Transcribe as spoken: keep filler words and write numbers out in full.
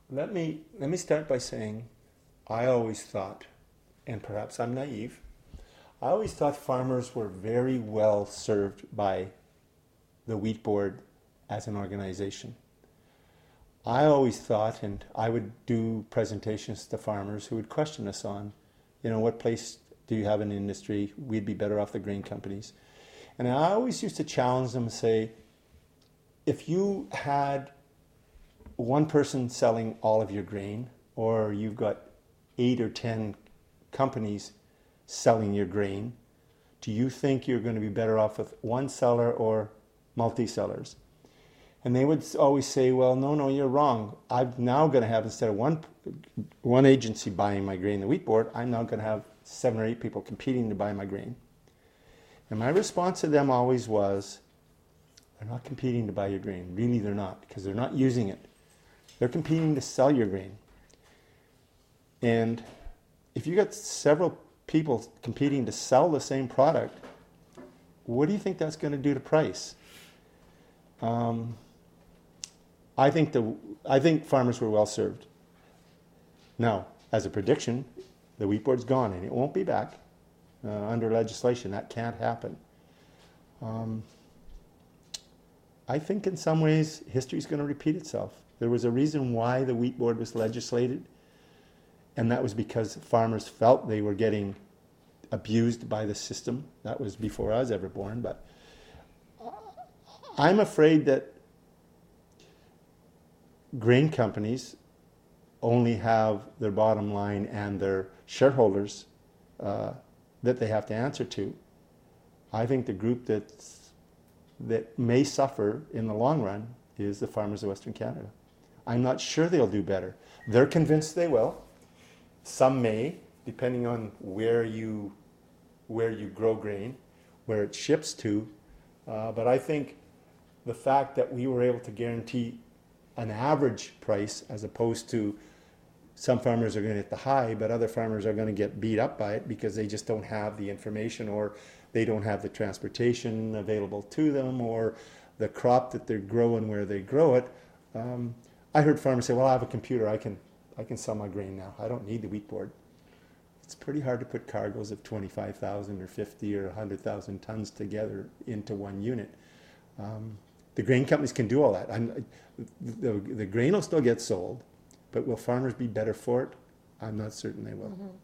Let me let me start by saying I always thought, and perhaps I'm naive, I always thought farmers were very well served by the Wheat Board as an organization. I always thought, and I would do presentations to farmers who would question us on, you know, what place do you have in the industry? We'd be better off the grain companies. And I always used to challenge them and say, if you had one person selling all of your grain, or you've got eight or ten companies selling your grain, do you think you're going to be better off with one seller or multi-sellers? And they would always say, well, no, no, you're wrong. I'm now going to have, instead of one one agency buying my grain, the Wheat Board, I'm now going to have seven or eight people competing to buy my grain. And my response to them always was, they're not competing to buy your grain. Really, they're not, because they're not using it. They're competing to sell your grain. And if you got several people competing to sell the same product, what do you think that's going to do to price? Um, I think the I think farmers were well served. Now, as a prediction, the Wheat Board's gone and it won't be back uh, under legislation. That can't happen. Um, I think in some ways history's going to repeat itself. There was a reason why the Wheat Board was legislated, and that was because farmers felt they were getting abused by the system. That was before I was ever born, but I'm afraid that grain companies only have their bottom line and their shareholders uh, that they have to answer to. I think the group that's, that may suffer in the long run is the farmers of Western Canada. I'm not sure they'll do better. They're convinced they will. Some may, depending on where you where you grow grain, where it ships to. Uh, but I think the fact that we were able to guarantee an average price, as opposed to some farmers are going to get the high, but other farmers are going to get beat up by it because they just don't have the information, or they don't have the transportation available to them, or the crop that they're growing where they grow it. Um, I heard farmers say, well, I have a computer, I can I can sell my grain now. I don't need the Wheat Board. It's pretty hard to put cargoes of twenty-five thousand or fifty or one hundred thousand tons together into one unit. Um, the grain companies can do all that. I'm, the, the grain will still get sold, but will farmers be better for it? I'm not certain they will. Mm-hmm.